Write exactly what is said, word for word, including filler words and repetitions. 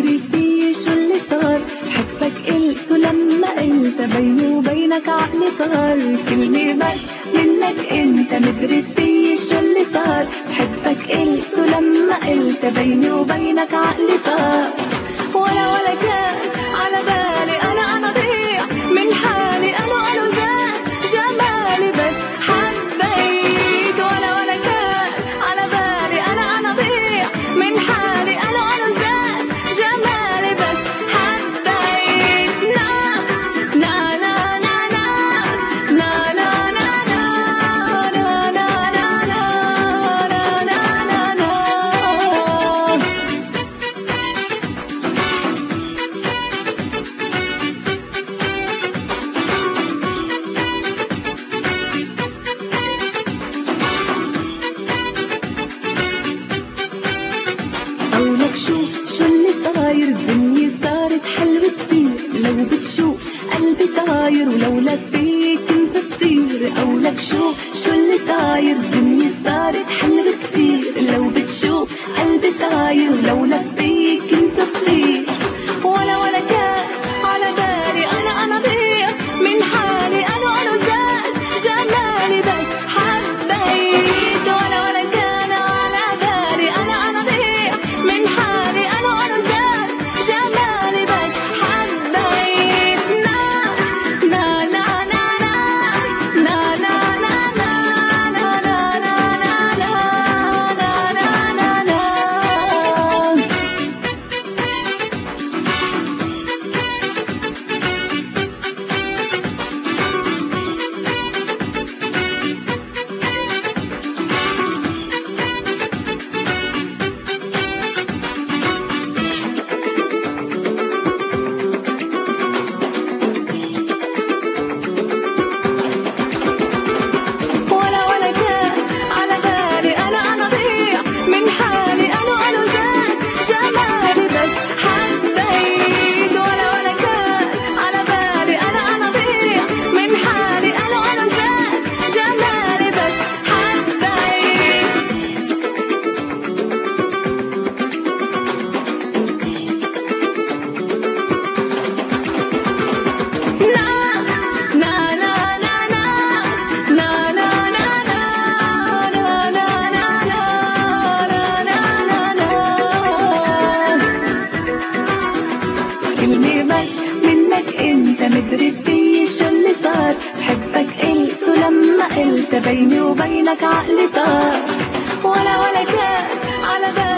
مدري في شو اللي صار، بحبك قلت ولما قلت بيني وبينك عقلي طار. كلمة بس منك انت مدري في شو اللي صار، بحبك قلت ولما قلت بيني وبينك عقلي طار. ولا ولا كان على بالي انا انا ضيع من حالي، انا انا زاد جمالي بس حبيت. ولا ولا كان على بالي انا انا ضيع من حالي، انا انا زاد جمالي بس حبيت. لا لا لا لا لا لا لا لا لا لا لا لا لا لا. قولك شو شو اللي صاير، الدنيا صارت حلوة كتير لو بتشوف قلبي طاير ولولا فيك كنت بطير. قولك شو شو اللي صاير، الدنيا صارت حلوة كتير لو بتشوف قلبي طاير ولولا فيك كنت بطير. ولا ولا كان على بالي انا انا ضيع من حالي، انا انا زاد جمالي بس حبيت. ولا ولا كان على بالي انا انا ضيع من حالي، انا انا زاد جمالي بس حبيت. لا لا لا لا لا لا لا لا لا لا لا لا لا لا. ولا ولا كان على بالي انا انا ضيع من حالي، انا انا زاد جمالي بس حبيت. ولا ولا كان على بالي انا انا ضيع من حالي، انا انا زاد جمالي بس حبيت. لا لا لا لا لا لا لا لا لا لا لا لا لا. كلمة بس منك انت مدري في شو اللي صار، بحبك قلت ولما قلت بيني وبينك عقلي طار. ولا ولا كان على بالي